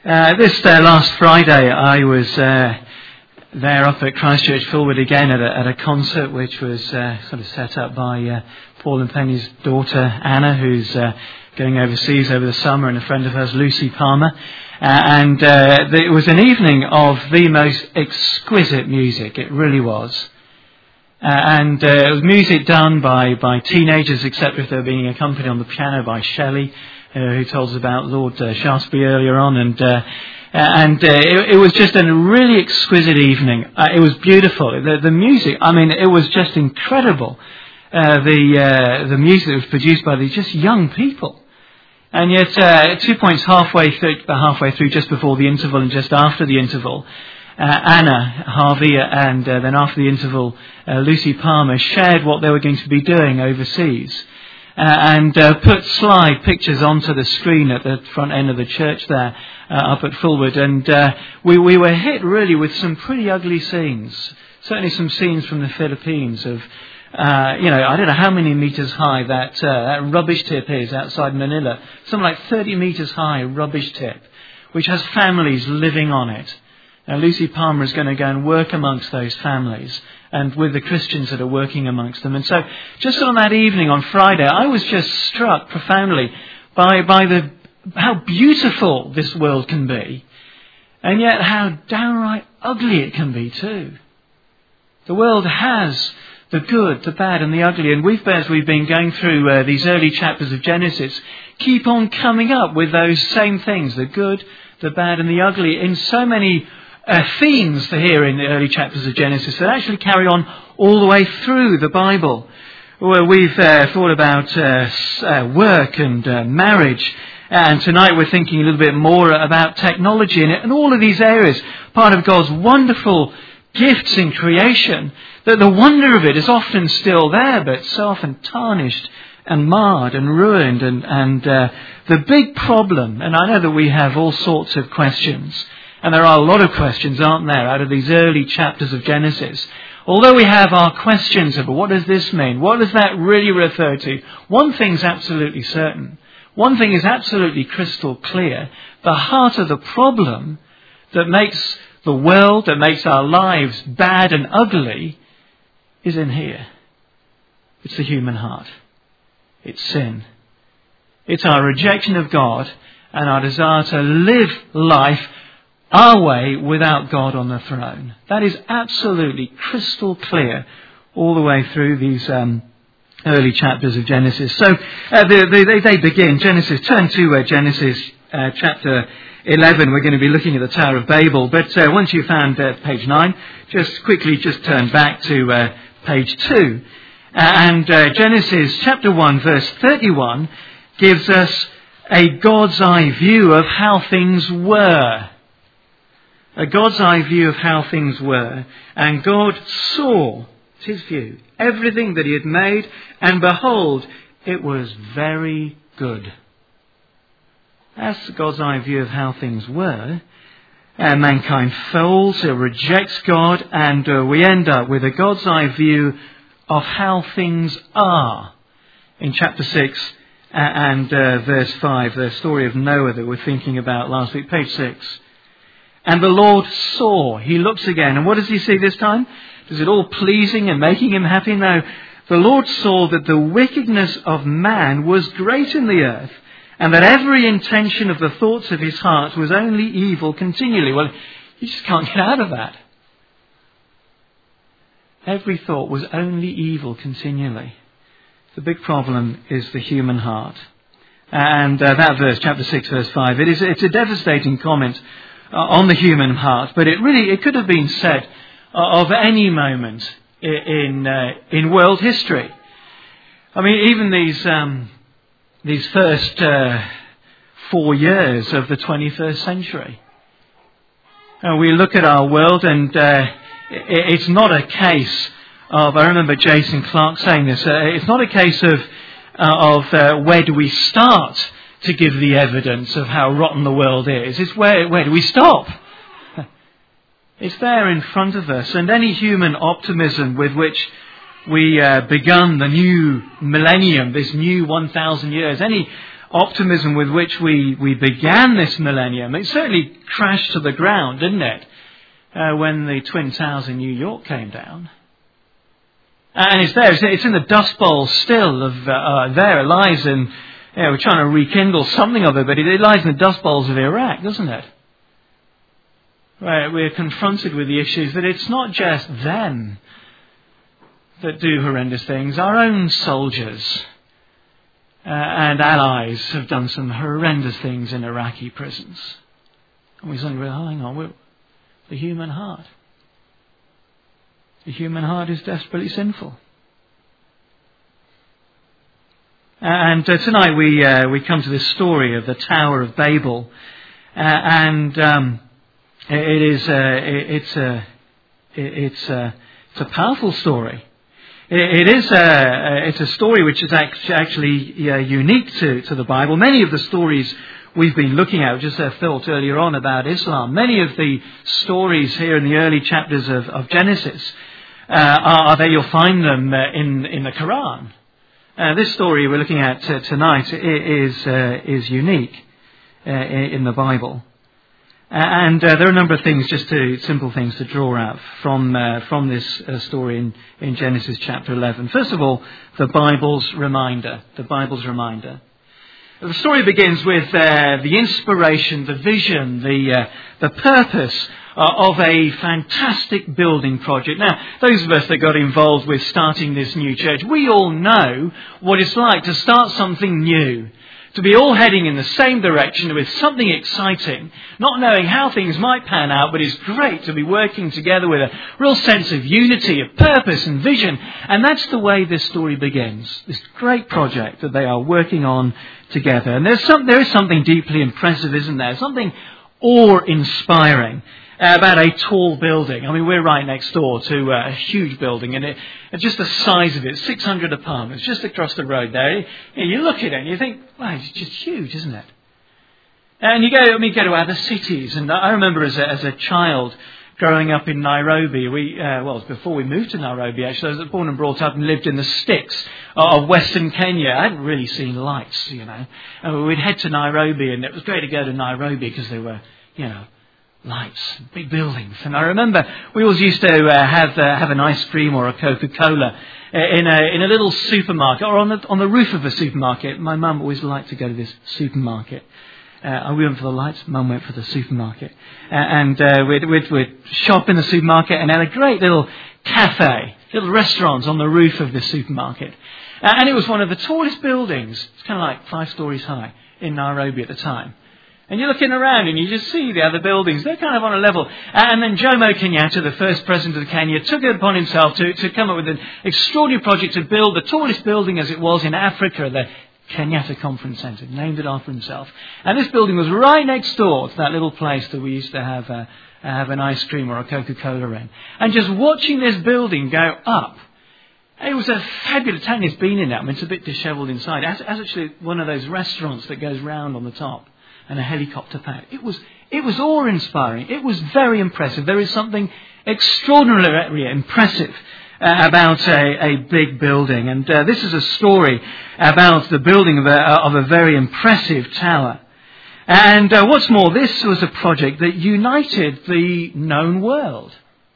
This last Friday, I was there up at Christchurch Fulwood again at a concert which was sort of set up by Paul and Penny's daughter Anna, who's going overseas over the summer, and a friend of hers, Lucy Palmer. It was an evening of the most exquisite music. It really was. It was music done by teenagers, except if they were being accompanied on the piano by Shelley, who told us about Lord Shaftesbury earlier on. It was just a really exquisite evening. It was beautiful. The music, it was just incredible. The music that was produced by these just young people. And yet, 2 points halfway through, just before the interval and just after the interval, Anna Harvey and then after the interval, Lucy Palmer shared what they were going to be doing overseas. Put slide pictures onto the screen at the front end of the church there, up at Fulwood. We were hit really with some pretty ugly scenes. Certainly some scenes from the Philippines of, I don't know how many meters high that rubbish tip is outside Manila. Something like 30 meters high rubbish tip, which has families living on it. Now, Lucy Palmer is going to go and work amongst those families and with the Christians that are working amongst them. And so just on that evening on Friday, I was just struck profoundly by how beautiful this world can be, and yet how downright ugly it can be too. The world has the good, the bad and the ugly. And as we've been going through these early chapters of Genesis, keep on coming up with those same things, the good, the bad and the ugly, in so many themes for here in the early chapters of Genesis that actually carry on all the way through the Bible. Well, we've thought about work and marriage, and tonight we're thinking a little bit more about technology and all of these areas, part of God's wonderful gifts in creation, that the wonder of it is often still there, but so often tarnished and marred and ruined. And the big problem, and I know that we have all sorts of questions, and there are a lot of questions, aren't there, out of these early chapters of Genesis. Although we have our questions of what does this mean? What does that really refer to? One thing's absolutely certain. One thing is absolutely crystal clear. The heart of the problem that makes the world, that makes our lives bad and ugly, is in here. It's the human heart. It's sin. It's our rejection of God and our desire to live life our way without God on the throne. That is absolutely crystal clear all the way through these early chapters of Genesis. So they begin. Turn to Genesis chapter 11. We're going to be looking at the Tower of Babel. But once you've found page 9, just quickly turn back to page 2. Genesis chapter 1 verse 31 gives us a God's eye view of how things were. A God's eye view of how things were. And God saw, it's his view, everything that he had made, and behold, it was very good. That's God's eye view of how things were. Mankind falls, it rejects God, and we end up with a God's eye view of how things are. In chapter 6 and verse 5, the story of Noah that we're thinking about last week, page 6. And the Lord saw, he looks again, and what does he see this time? Is it all pleasing and making him happy? No. The Lord saw that the wickedness of man was great in the earth, and that every intention of the thoughts of his heart was only evil continually. Well, you just can't get out of that. Every thought was only evil continually. The big problem is the human heart. And that verse, chapter 6, verse 5, it's a devastating comment on the human heart, but it could have been said of any moment in world history. Even these first 4 years of the 21st century. We look at our world, and it's not a case of, I remember Jason Clark saying this, it's not a case of where do we start to give the evidence of how rotten the world is. It's where do we stop? It's there in front of us. And any human optimism with which we begun the new millennium, this new 1,000 years, any optimism with which we began this millennium, it certainly crashed to the ground, didn't it? When the Twin Towers in New York came down. And it's there. It's in the Dust Bowl still. There it lies in. We're trying to rekindle something of it, but it lies in the dust bowls of Iraq, doesn't it? Where we're confronted with the issues that it's not just them that do horrendous things. Our own soldiers and allies have done some horrendous things in Iraqi prisons. And we suddenly realize, hang on, the human heart. The human heart is desperately sinful. And tonight we come to this story of the Tower of Babel, and it's a powerful story. It's a story which is actually unique to the Bible. Many of the stories we've been looking at, just thought earlier on about Islam, many of the stories here in the early chapters of Genesis are there. You'll find them in the Quran. This story we're looking at tonight is unique in the Bible, and there are a number of things, simple things to draw out from this story in Genesis chapter 11. First of all, the Bible's reminder. The Bible's reminder. The story begins with the inspiration, the vision, the purpose of a fantastic building project. Now, those of us that got involved with starting this new church, we all know what it's like to start something new. To be all heading in the same direction with something exciting, not knowing how things might pan out, but it's great to be working together with a real sense of unity, of purpose and vision. And that's the way this story begins. This great project that they are working on together. And there is something deeply impressive, isn't there? Something awe-inspiring about a tall building. I mean, we're right next door to a huge building, and just the size of it, 600 apartments, just across the road there. You look at it and you think, wow, it's just huge, isn't it? And you go to other cities, and I remember as a child growing up in Nairobi. It was before we moved to Nairobi, actually. I was born and brought up and lived in the sticks of Western Kenya. I hadn't really seen lights, And we'd head to Nairobi, and it was great to go to Nairobi because there were, lights, big buildings. And I remember we always used to have an ice cream or a Coca-Cola in a little supermarket, or on the roof of a supermarket. My mum always liked to go to this supermarket. We went for the lights, Mum went for the supermarket. And we'd shop in the supermarket and had a great little cafe, little restaurants on the roof of the supermarket. And it was one of the tallest buildings. It's kind of like 5 stories high in Nairobi at the time. And you're looking around and you just see the other buildings. They're kind of on a level. And then Jomo Kenyatta, the first president of Kenya, took it upon himself to come up with an extraordinary project to build the tallest building as it was in Africa, the Kenyatta Conference Centre, named it after himself. And this building was right next door to that little place that we used to have an ice cream or a Coca-Cola in. And just watching this building go up, it was a fabulous town. It's been in it. I mean, it's a bit dishevelled inside. It's actually one of those restaurants that goes round on the top. And a helicopter pad. It was awe-inspiring. It was very impressive. There is something extraordinarily impressive about a big building. And this is a story about the building of a very impressive tower. And what's more, this was a project that united the known world.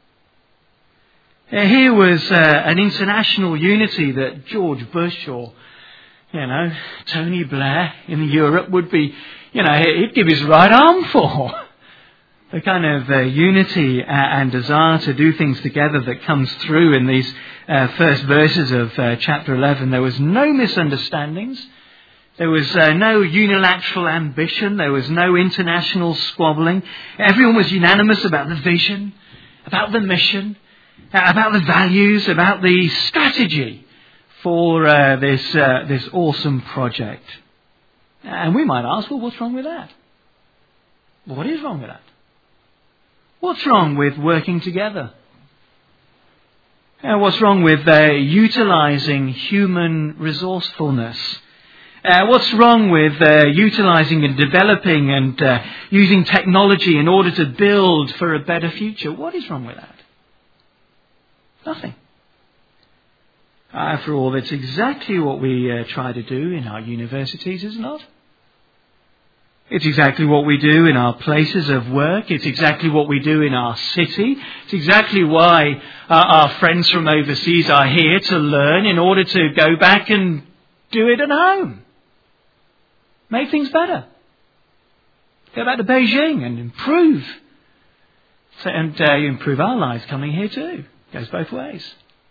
Here was an international unity that George Bush or Tony Blair in Europe would be, he'd give his right arm for. The kind of unity and desire to do things together that comes through in these first verses of chapter 11. There was no misunderstandings. There was no unilateral ambition. There was no international squabbling. Everyone was unanimous about the vision, about the mission, about the values, about the strategy for this awesome project. And we might ask, well, what's wrong with that? Well, what is wrong with that? What's wrong with working together? What's wrong with utilizing human resourcefulness? What's wrong with utilizing and developing and using technology in order to build for a better future? What is wrong with that? Nothing. After all, that's exactly what we try to do in our universities, is it not? It's exactly what we do in our places of work. It's exactly what we do in our city. It's exactly why our friends from overseas are here to learn in order to go back and do it at home. Make things better. Go back to Beijing and improve. And improve our lives coming here too. Goes both ways.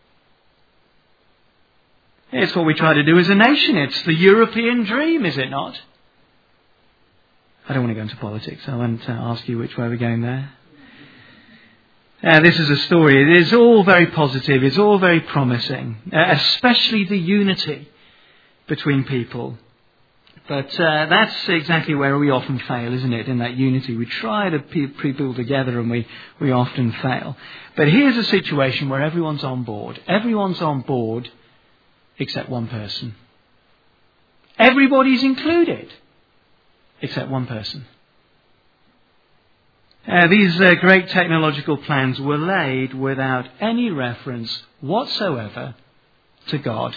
It's what we try to do as a nation. It's the European dream, is it not? I don't want to go into politics. I want to ask you which way we're going there. This is a story. It is all very positive. It's all very promising. Especially the unity between people. But that's exactly where we often fail, isn't it? In that unity. We try to people together and we often fail. But here's a situation where everyone's on board. Everyone's on board except one person. Everybody's included except one person. These great technological plans were laid without any reference whatsoever to God.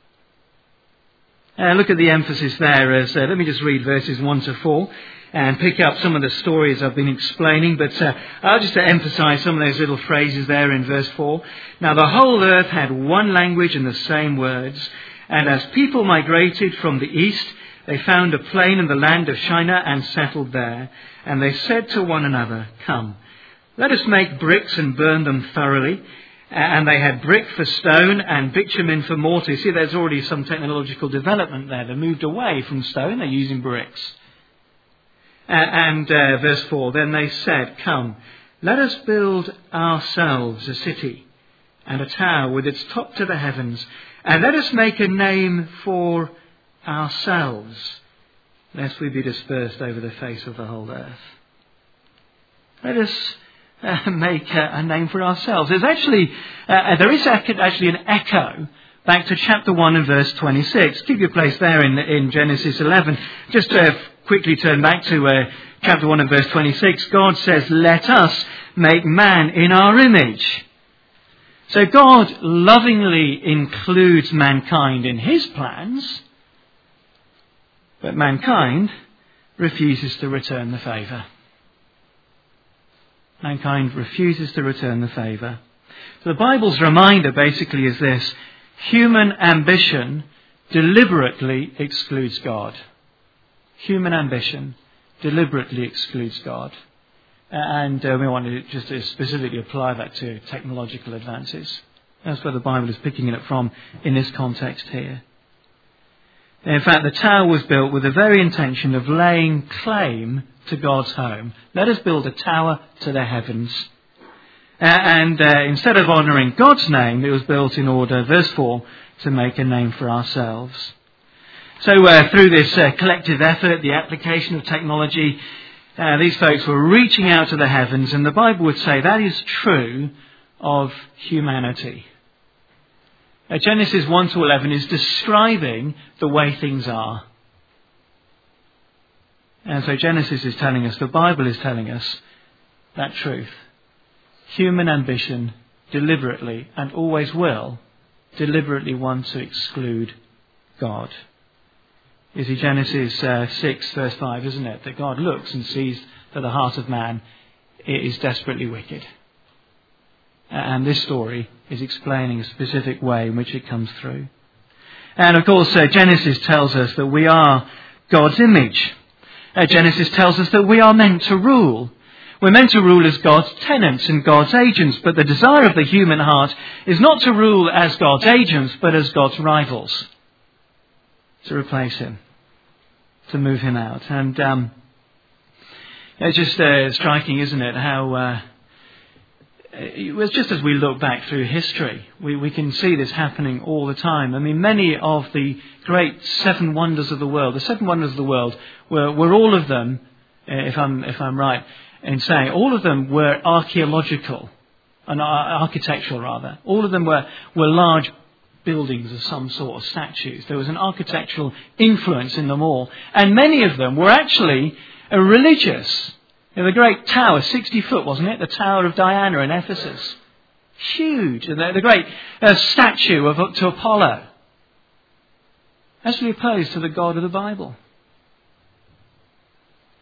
Look at the emphasis there. Let me just read verses 1 to 4 and pick up some of the stories I've been explaining. But I'll just emphasize some of those little phrases there in verse 4. Now the whole earth had one language and the same words. And as people migrated from the east, they found a plain in the land of Shinar and settled there. And they said to one another, "Come, let us make bricks and burn them thoroughly." And they had brick for stone and bitumen for mortar. You see, there's already some technological development there. They moved away from stone. They're using bricks. Verse 4, then they said, "Come, let us build ourselves a city and a tower with its top to the heavens. And let us make a name for ourselves, lest we be dispersed over the face of the whole earth." Let us make a name for ourselves. There's actually, there is actually an echo back to chapter 1 and verse 26. Keep your place there in Genesis 11. Just quickly turn back to chapter 1 and verse 26. God says, "Let us make man in our image." So God lovingly includes mankind in his plans, but mankind refuses to return the favour. Mankind refuses to return the favour. So the Bible's reminder basically is this: human ambition deliberately excludes God. Human ambition deliberately excludes God. And we want to just specifically apply that to technological advances. That's where the Bible is picking it up from in this context here. In fact, the tower was built with the very intention of laying claim to God's home. Let us build a tower to the heavens. Instead of honouring God's name, it was built in order, verse 4, to make a name for ourselves. So through this collective effort, the application of technology, these folks were reaching out to the heavens, and the Bible would say that is true of humanity. Genesis 1 to 11 is describing the way things are. And so Genesis is telling us, the Bible is telling us that truth. Human ambition deliberately, and always will, deliberately want to exclude God. You see, Genesis 6 verse 5, isn't it? That God looks and sees that the heart of man is desperately wicked. And this story is explaining a specific way in which it comes through. And of course, Genesis tells us that we are God's image. Genesis tells us that we are meant to rule. We're meant to rule as God's tenants and God's agents. But the desire of the human heart is not to rule as God's agents, but as God's rivals. To replace him. To move him out. And it's just striking, isn't it, how just as we look back through history, we can see this happening all the time. I mean, many of the great seven wonders of the world, the seven wonders of the world, were all of them, if I'm right in saying, all of them were archaeological, and architectural rather. All of them were large buildings of some sort, of statues. There was an architectural influence in them all, and many of them were actually religious. The great tower, 60 foot, wasn't it? The Tower of Diana in Ephesus. Huge. And the great statue to Apollo. Actually opposed to the God of the Bible.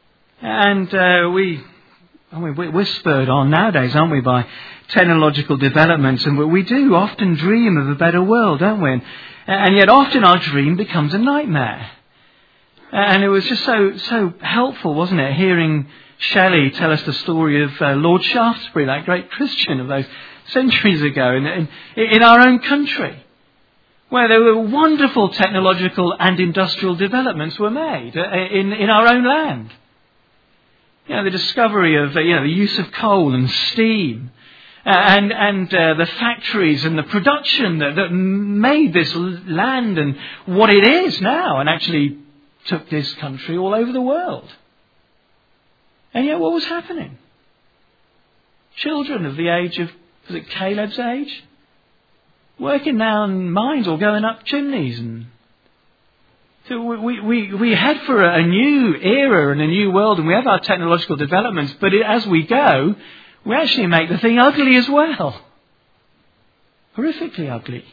And we're spurred on nowadays, aren't we, by technological developments, and we do often dream of a better world, don't we? And yet often our dream becomes a nightmare. And it was just so helpful, wasn't it, hearing Shelley tell us the story of Lord Shaftesbury, that great Christian of those centuries ago, in our own country, where there were wonderful technological and industrial developments were made in our own land. You know, the discovery of the use of coal and steam, and the factories and the production that made this land and what it is now, and actually took this country all over the world. And yet what was happening? Children of the age of, was it Caleb's age? Working down mines or going up chimneys. And so we head for a new era and a new world, and we have our technological developments, but as we go, we actually make the thing ugly as well. Horrifically ugly.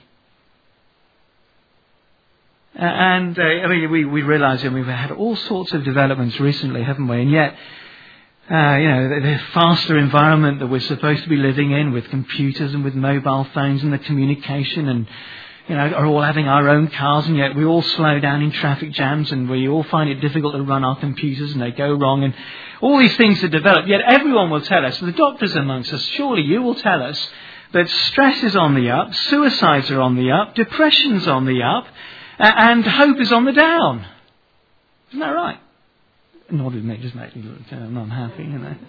We realise that we've had all sorts of developments recently, haven't we? And yet, the faster environment that we're supposed to be living in, with computers and with mobile phones and the communication, and are all having our own cars, and yet we all slow down in traffic jams, and we all find it difficult to run our computers, and they go wrong, and all these things are developed. Yet everyone will tell us, the doctors amongst us, surely you will tell us that stress is on the up, suicides are on the up, depression's on the up, and hope is on the down. Isn't that right? Not with me, just make me look unhappy,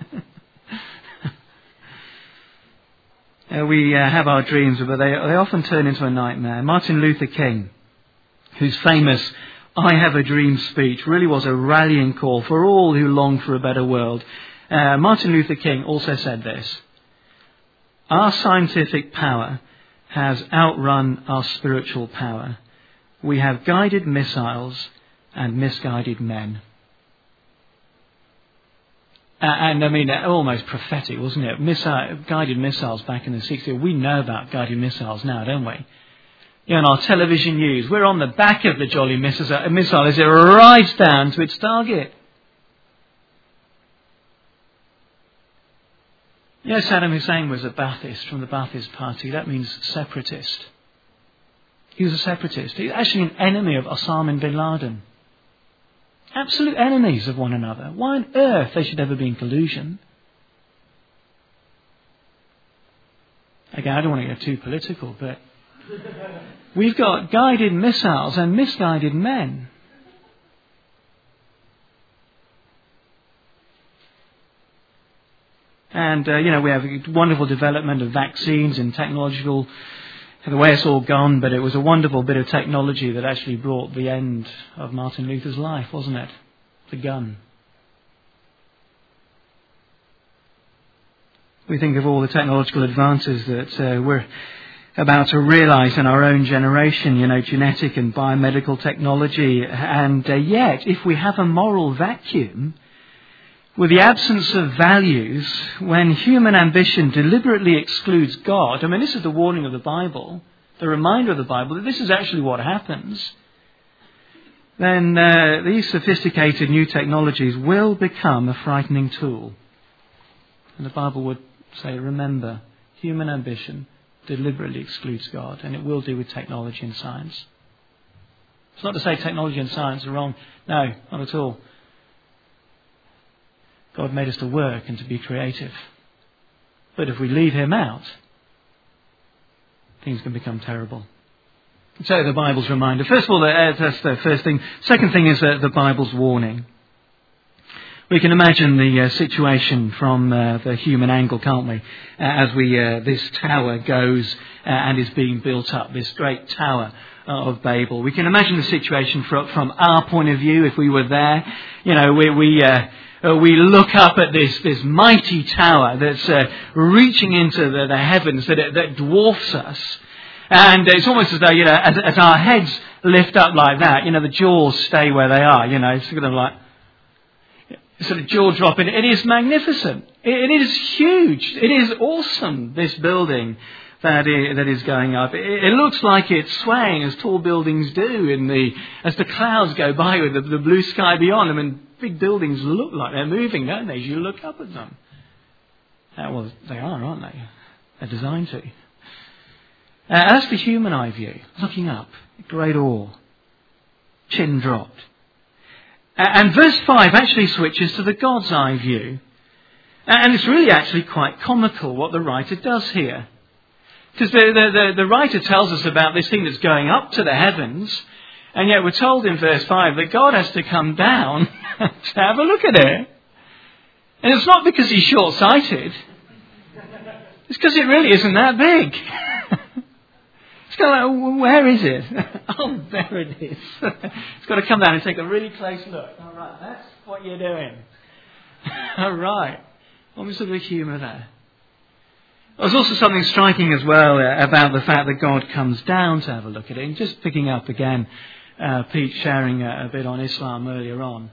We have our dreams, but they often turn into a nightmare. Martin Luther King, whose famous "I Have a Dream" speech really was a rallying call for all who long for a better world. Martin Luther King also said this: "Our scientific power has outrun our spiritual power. We have guided missiles and misguided men." Almost prophetic, wasn't it? Guided missiles back in the 60s. We know about guided missiles now, don't we? In our television news, we're on the back of the jolly missile as it arrives down to its target. Saddam Hussein was a Ba'athist from the Ba'athist party. That means separatist. He was a separatist. He was actually an enemy of Osama bin Laden. Absolute enemies of one another. Why on earth they should ever be in collusion? Again, I don't want to get too political, but we've got guided missiles and misguided men. And, we have a wonderful development of vaccines and technological, the way it's all gone, but it was a wonderful bit of technology that actually brought the end of Martin Luther's life, wasn't it? The gun. We think of all the technological advances that we're about to realise in our own generation, genetic and biomedical technology, and yet, if we have a moral vacuum, with the absence of values, when human ambition deliberately excludes God, this is the warning of the Bible, the reminder of the Bible, that this is actually what happens, then these sophisticated new technologies will become a frightening tool. And the Bible would say, remember, human ambition deliberately excludes God, and it will do with technology and science. It's not to say technology and science are wrong. No, not at all. God made us to work and to be creative. But if we leave Him out, things can become terrible. So the Bible's reminder. First of all, that's the first thing. Second thing is the Bible's warning. We can imagine the situation from the human angle, can't we? As this tower goes and is being built up, this great tower of Babel. We can imagine the situation from our point of view if we were there. We look up at this mighty tower that's reaching into the heavens, that dwarfs us. And it's almost as though, as our heads lift up like that, the jaws stay where they are, it's sort of like, sort of jaw dropping. It is magnificent. It is huge. It is awesome, this building that is going up. It looks like it's swaying as tall buildings do as the clouds go by with the blue sky beyond them. And big buildings look like they're moving, don't they, as you look up at them? Well, they are, aren't they? They're designed to. That's the human eye view, looking up, great awe, chin dropped. And verse 5 actually switches to the God's eye view. And it's really actually quite comical what the writer does here. Because the writer tells us about this thing that's going up to the heavens, and yet we're told in verse 5 that God has to come down to have a look at it. And it's not because he's short-sighted. It's because it really isn't that big. It's kind of like, where is it? Oh, there it is. It's got to come down and take a really close look. All right, that's what you're doing. All right. Almost a bit of humour there. There's also something striking as well about the fact that God comes down to have a look at it. And just picking up again, Pete sharing a bit on Islam earlier on.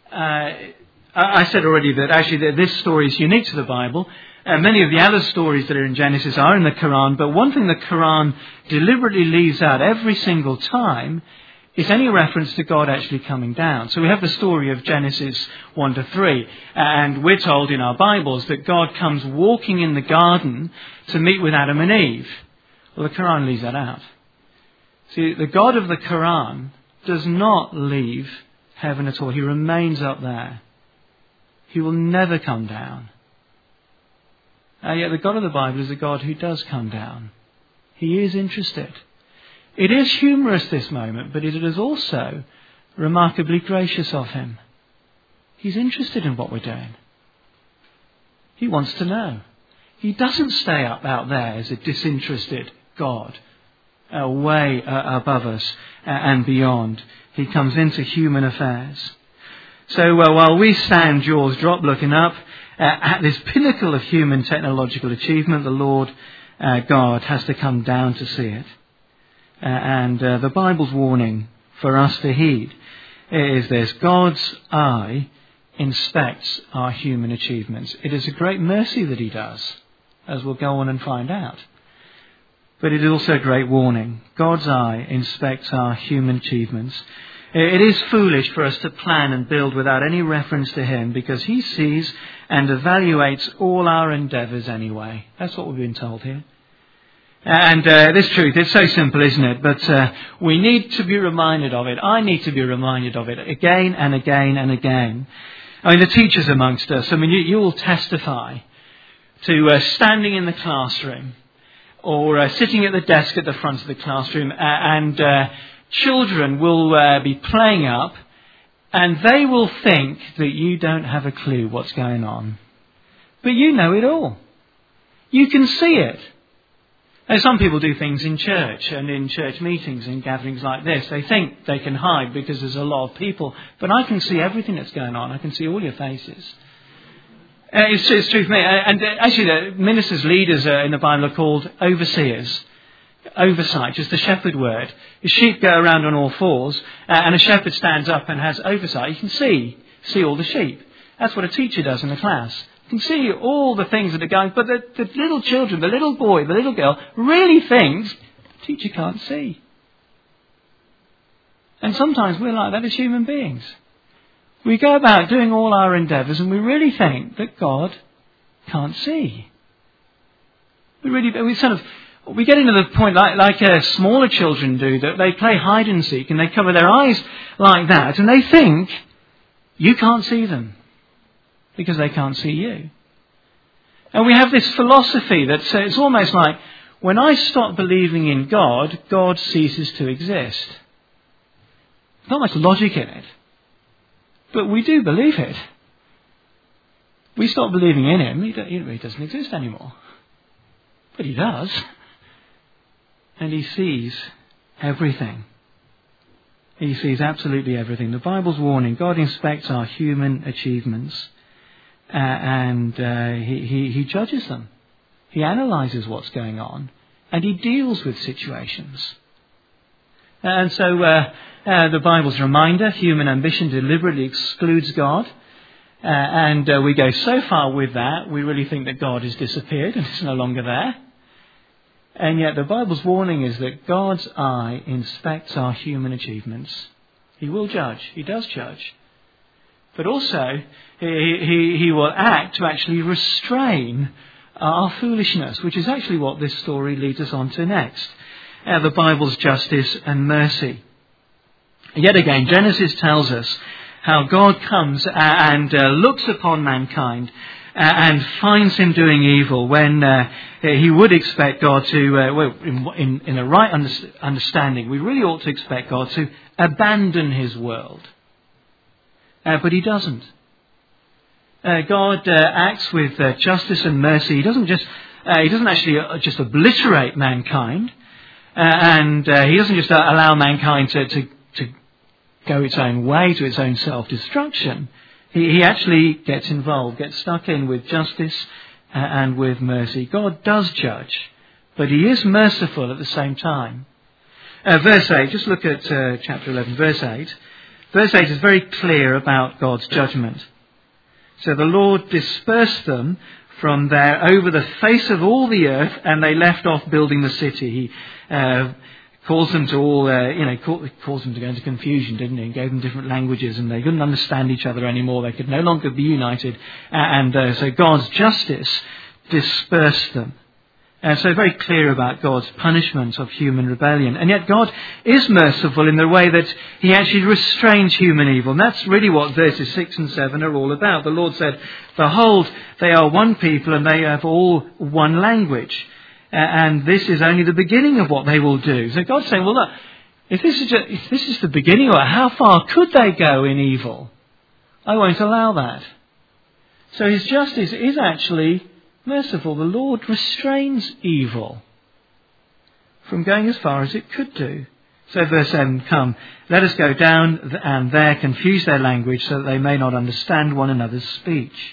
I said already that actually this story is unique to the Bible. Many of the other stories that are in Genesis are in the Quran, but one thing the Quran deliberately leaves out every single time is any reference to God actually coming down. So we have the story of Genesis 1 to 3, and we're told in our Bibles that God comes walking in the garden to meet with Adam and Eve. Well, the Quran leaves that out. See, the God of the Quran does not leave heaven at all. He remains up there. He will never come down. Yet the God of the Bible is a God who does come down. He is interested. It is humorous, this moment, but it is also remarkably gracious of him. He's interested in what we're doing. He wants to know. He doesn't stay up out there as a disinterested God, way above us and beyond. He comes into human affairs. So while we stand jaws dropped looking up at this pinnacle of human technological achievement, the Lord God has to come down to see it. And the Bible's warning for us to heed is this: God's eye inspects our human achievements. It is a great mercy that he does, as we'll go on and find out. But it is also a great warning. God's eye inspects our human achievements. It is foolish for us to plan and build without any reference to him, because he sees and evaluates all our endeavours anyway. That's what we've been told here. And this truth, it's so simple, isn't it? But we need to be reminded of it. I need to be reminded of it again and again and again. I mean, the teachers amongst us, I mean, you will testify to standing in the classroom or sitting at the desk at the front of the classroom, and children will be playing up, and they will think that you don't have a clue what's going on. But you know it all. You can see it. Now, some people do things in church and in church meetings and gatherings like this. They think they can hide because there's a lot of people. But I can see everything that's going on. I can see all your faces. It's true for me. And actually, the ministers' leaders in the Bible are called overseers. Oversight, just the shepherd word. The sheep go around on all fours, and a shepherd stands up and has oversight. You can see all the sheep. That's what a teacher does in the class. You can see all the things that are going, but the little children, the little boy, the little girl, really thinks the teacher can't see. And sometimes we're like that as human beings. We go about doing all our endeavours, and we really think that God can't see. We get into the point like smaller children do, that they play hide and seek and they cover their eyes like that, and they think you can't see them because they can't see you. And we have this philosophy that it's almost like when I stop believing in God, God ceases to exist. There's not much logic in it, but we do believe it. We stop believing in him, he doesn't exist anymore. But he does. And he sees everything. He sees absolutely everything. The Bible's warning: God inspects our human achievements, and he judges them. He analyses what's going on, and he deals with situations. And so the Bible's reminder: human ambition deliberately excludes God. And we go so far with that, we really think that God has disappeared and is no longer there. And yet the Bible's warning is that God's eye inspects our human achievements. He will judge. He does judge. but also he will act to actually restrain our foolishness, which is actually what this story leads us on to next. The Bible's justice and mercy. Yet again, Genesis tells us how God comes and looks upon mankind and finds him doing evil when he would expect God to, in the right understanding, we really ought to expect God to abandon his world. But he doesn't. God acts with justice and mercy. He doesn't actually just obliterate mankind, and he doesn't just allow mankind to go its own way, to its own self-destruction. He actually gets involved, gets stuck in with justice and with mercy. God does judge, but he is merciful at the same time. Verse 8, just look at chapter 11, verse 8. Verse 8 is very clear about God's judgment. So the Lord dispersed them from there over the face of all the earth, and they left off building the city. He caused them to all, caused them to go into confusion, didn't he? And gave them different languages, and they couldn't understand each other anymore. They could no longer be united. So God's justice dispersed them. So very clear about God's punishment of human rebellion. And yet God is merciful in the way that he actually restrains human evil. And that's really what verses 6 and 7 are all about. The Lord said, "Behold, they are one people and they have all one language. And this is only the beginning of what they will do." So God's saying, well, look, if this is the beginning, or how far could they go in evil? I won't allow that. So his justice is actually merciful. The Lord restrains evil from going as far as it could do. So verse 7, "Come, let us go down and there confuse their language so that they may not understand one another's speech."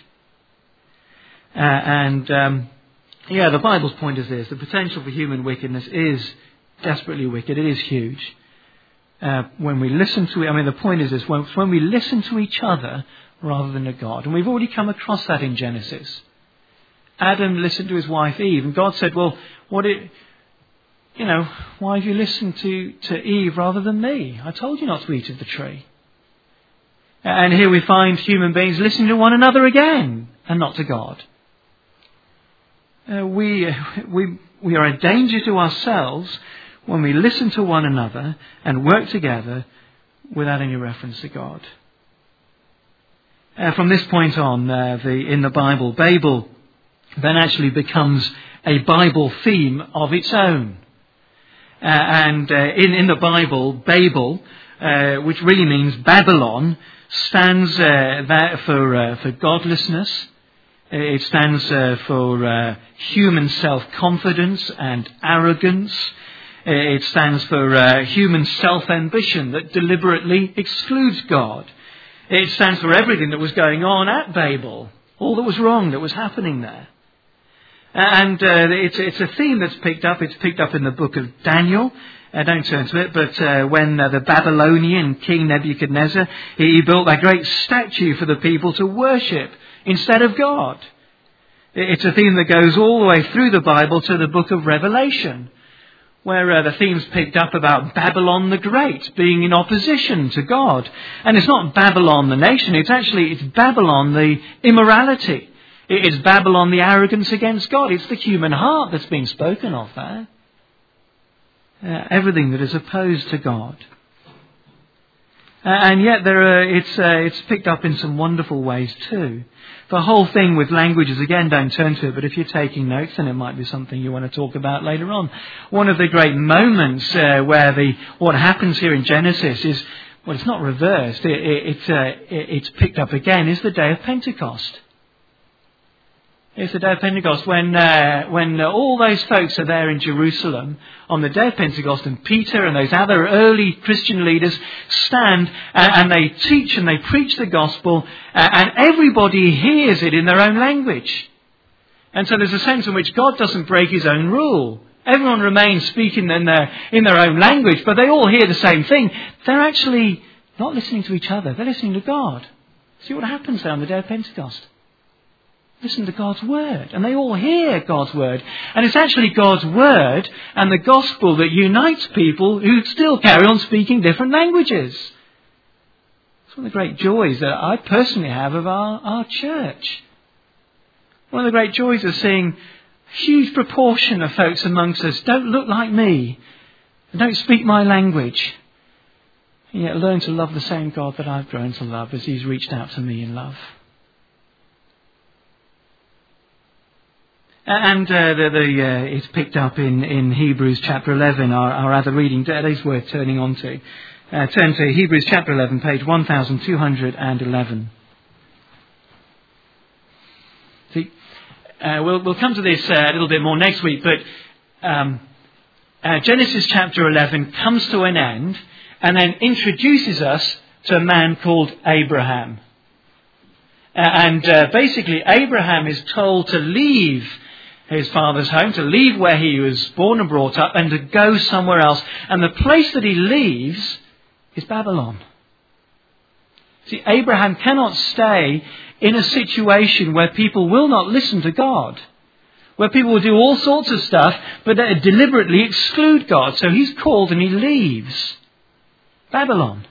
The Bible's point is this: the potential for human wickedness is desperately wicked. It is huge. When we listen to it, the point is this: when we listen to each other rather than to God, and we've already come across that in Genesis. Adam listened to his wife Eve, and God said, "Well, why have you listened to Eve rather than me? I told you not to eat of the tree." And here we find human beings listening to one another again, and not to God. We are a danger to ourselves when we listen to one another and work together without any reference to God. From this point on, in the Bible, Babel then actually becomes a Bible theme of its own. In the Bible, Babel, which really means Babylon, stands there for godlessness. It stands for human self-confidence and arrogance. It stands for human self-ambition that deliberately excludes God. It stands for everything that was going on at Babel, all that was wrong that was happening there. And it's a theme that's picked up. It's picked up in the book of Daniel. Don't turn to it, but when the Babylonian king Nebuchadnezzar, he built that great statue for the people to worship instead of God. It's a theme that goes all the way through the Bible to the book of Revelation, where the theme's picked up about Babylon the Great being in opposition to God. And it's not Babylon the nation, it's Babylon the immorality. It's Babylon the arrogance against God. It's the human heart that's being spoken of there. Everything that is opposed to God. And yet it's picked up in some wonderful ways too. The whole thing with languages, again, don't turn to it, but if you're taking notes, then it might be something you want to talk about later on. One of the great moments where what happens here in Genesis is, well, it's not reversed, it's picked up again, is the day of Pentecost. It's the day of Pentecost when all those folks are there in Jerusalem on the day of Pentecost, and Peter and those other early Christian leaders stand and they teach and they preach the gospel, and everybody hears it in their own language. And so there's a sense in which God doesn't break his own rule. Everyone remains speaking in their own language, but they all hear the same thing. They're actually not listening to each other. They're listening to God. See what happens there on the day of Pentecost. Listen to God's word, and they all hear God's word. And it's actually God's word and the gospel that unites people who still carry on speaking different languages. That's It's one of the great joys that I personally have of our church. One of the great joys of seeing a huge proportion of folks amongst us don't look like me, and don't speak my language, and yet learn to love the same God that I've grown to love as He's reached out to me in love. And it's picked up in Hebrews chapter 11, our other reading. That is worth turning on to. Turn to Hebrews chapter 11, page 1211. See, we'll come to this a little bit more next week, but Genesis chapter 11 comes to an end and then introduces us to a man called Abraham. And basically Abraham is told to leave his father's home, to leave where he was born and brought up, and to go somewhere else. And the place that he leaves is Babylon. See, Abraham cannot stay in a situation where people will not listen to God, where people will do all sorts of stuff, but deliberately exclude God. So he's called and he leaves Babylon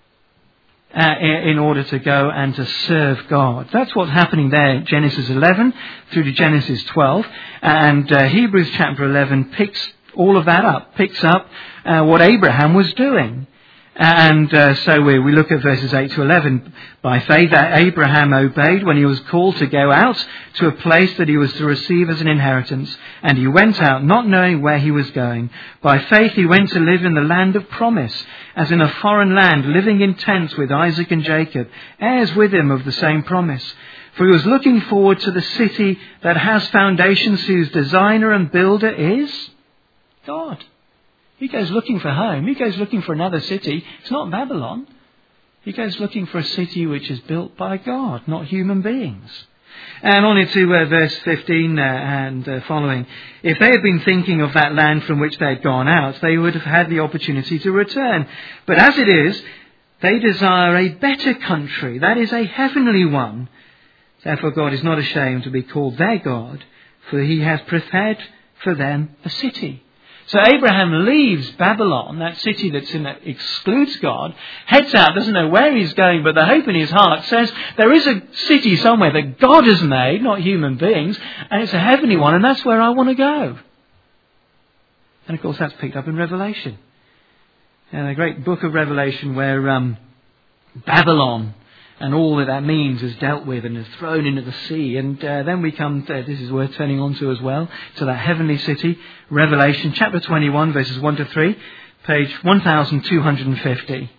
in order to go and to serve God. That's what's happening there, Genesis 11 through to Genesis 12. And Hebrews chapter 11 picks all of that up, picks up what Abraham was doing. And so we look at verses 8 to 11. By faith, Abraham obeyed when he was called to go out to a place that he was to receive as an inheritance. And he went out, not knowing where he was going. By faith, he went to live in the land of promise, as in a foreign land, living in tents with Isaac and Jacob, heirs with him of the same promise. For he was looking forward to the city that has foundations, whose designer and builder is God. He goes looking for home. He goes looking for another city. It's not Babylon. He goes looking for a city which is built by God, not human beings. And on into verse 15 and following. If they had been thinking of that land from which they had gone out, they would have had the opportunity to return. But as it is, they desire a better country, that is a heavenly one. Therefore God is not ashamed to be called their God, for He has prepared for them a city. So Abraham leaves Babylon, that city that excludes God, heads out, doesn't know where he's going, but the hope in his heart says there is a city somewhere that God has made, not human beings, and it's a heavenly one, and that's where I want to go. And of course that's picked up in Revelation. And the great book of Revelation where Babylon and all that means is dealt with and is thrown into the sea. And then we come to, this is worth turning on to as well, to that heavenly city, Revelation chapter 21, verses 1 to 3, page 1250. It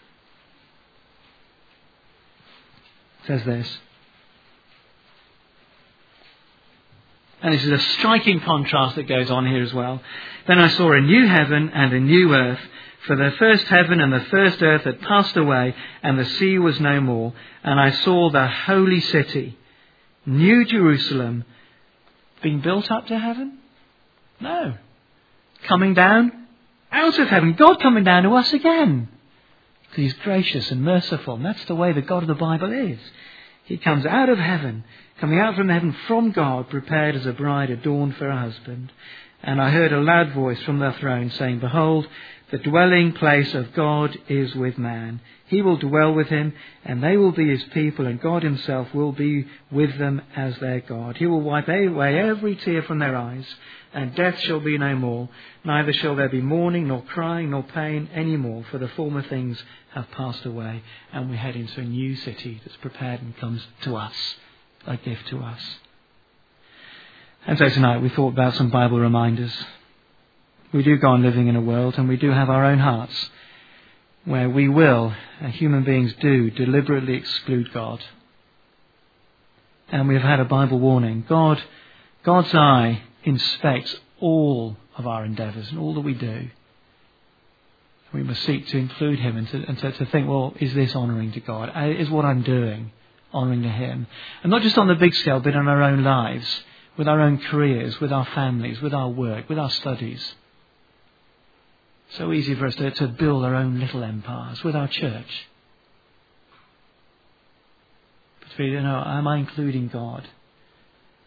says this. And this is a striking contrast that goes on here as well. Then I saw a new heaven and a new earth, for the first heaven and the first earth had passed away, and the sea was no more. And I saw the holy city, New Jerusalem, being built up to heaven? No. Coming down out of heaven. God coming down to us again. Because He's gracious and merciful. And that's the way the God of the Bible is. He comes out of heaven, coming out from heaven from God, prepared as a bride adorned for her husband. And I heard a loud voice from the throne saying, Behold, the dwelling place of God is with man. He will dwell with him, and they will be His people, and God Himself will be with them as their God. He will wipe away every tear from their eyes, and death shall be no more. Neither shall there be mourning, nor crying, nor pain any more, for the former things have passed away. And we head into a new city that's prepared and comes to us, a gift to us. And so tonight we thought about some Bible reminders. We do go on living in a world, and we do have our own hearts where we will, human beings do, deliberately exclude God. And we have had a Bible warning. God's eye inspects all of our endeavours and all that we do. We must seek to include Him and to think, well, is this honouring to God? Is what I'm doing honouring to Him? And not just on the big scale, but in our own lives, with our own careers, with our families, with our work, with our studies. So easy for us to build our own little empires with our church. But am I including God?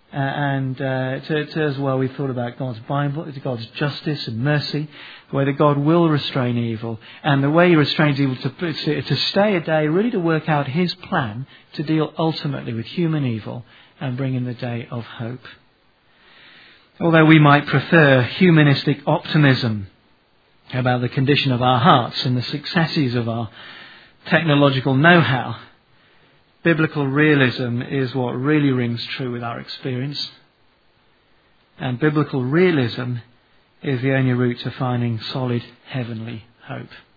To as well, we thought about God's Bible, God's justice and mercy, the way that God will restrain evil, and the way He restrains evil to stay a day, really to work out His plan to deal ultimately with human evil and bring in the day of hope. Although we might prefer humanistic optimism about the condition of our hearts and the successes of our technological know-how, biblical realism is what really rings true with our experience. And biblical realism is the only route to finding solid heavenly hope.